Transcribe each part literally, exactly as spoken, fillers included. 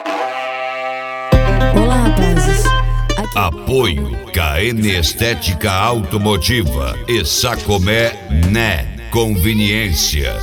Olá, rapazes. Aqui... Apoio K N Estética Automotiva e Sacomé Né Conveniência.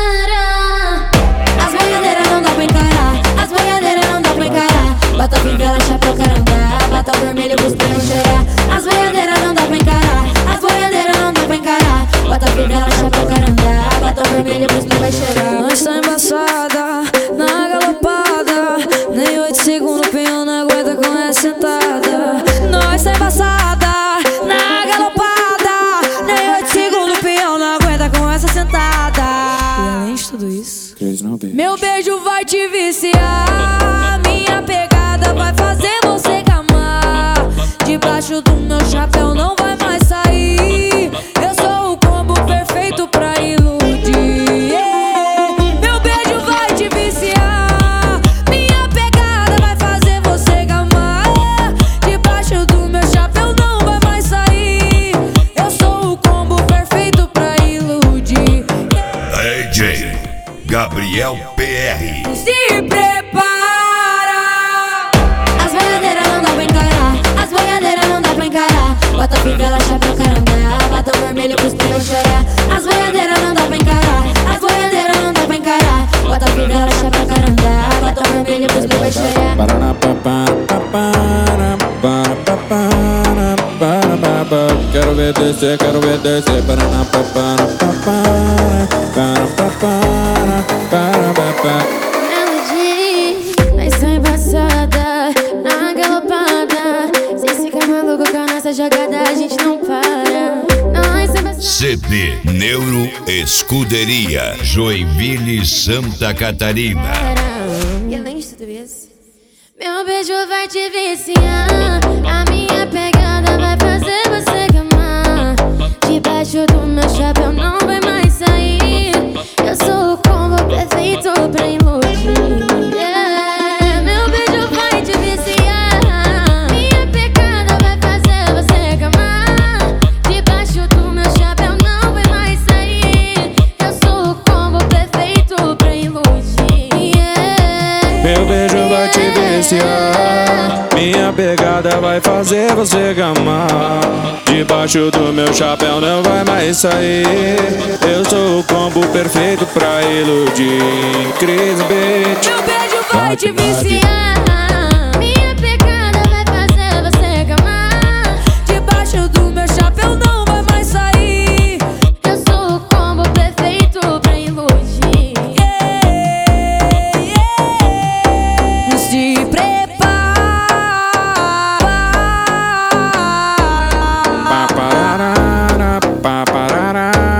As boiadeiras não dá pra encarar, as boiadeiras não dá pra encarar. Bota fivela, chapéu, caramba, bota vermelho pros pneus cheirar. As boiadeiras não dá pra encarar, as boiadeiras não dá pra encarar. Bota fivela, chapéu, caramba, bota vermelho pros pneus vai cheirar. Nós tá embaçada, na galopada, nem oito segundos o pinhão não aguenta com essa sentada. Nós tá embaçada, na galopada, nem oito segundos o pinhão não aguenta com essa sentada. E além de tudo isso, meu beijo vai te viciar, minha pegada vai fazer você gamar. Debaixo do meu chapéu não vai mais sair. Eu sou o combo perfeito pra iludir. Yeah. Meu beijo vai te viciar, minha pegada vai fazer você gamar. Debaixo do meu chapéu não vai mais sair. Eu sou o combo perfeito pra iludir. Yeah. D J Gabriel P R. Se prepara. As boiadeiras não dá pra encarar, as boiadeiras não dá pra encarar. Bota fivela, chapéu, caramba, bota vermelho pros pneus chorar. As boiadeiras não dá pra encarar, as boiadeiras não dá pra encarar. Bota fivela, chapéu, caramba, bota vermelho pros pneus chorar. Quero ver descer, quero ver descer. Paraná, papara, papara, para, papara, para, papara. Melody, mas tá embaçada, na galopada. Cê fica maluco com a nossa jogada, a gente não para. Nós tá embaçada. C D Neuro Escuderia, Joinville, Santa Catarina. E além de tudo isso, meu beijo vai te viciar, a minha pegada vai fazer você gamar. Debaixo do meu chapéu não vai mais sair. Eu sou o combo perfeito pra iludir. Yeah. Meu beijo vai te viciar, minha pegada vai fazer você gamar. Debaixo do meu chapéu não vai mais sair. Eu sou o combo perfeito pra iludir. Yeah. Meu beijo vai te viciar, minha pegada vai fazer você gamar. Debaixo do meu chapéu não vai mais sair. Eu sou o combo perfeito pra iludir. Cris Beat. Meu beijo vai te viciar, minha pegada vai fazer você gamar. Debaixo do meu chapéu não vai mais sair. Eu sou o combo perfeito pra iludir. Yeah, yeah. Se prepara. Paparara, paparara.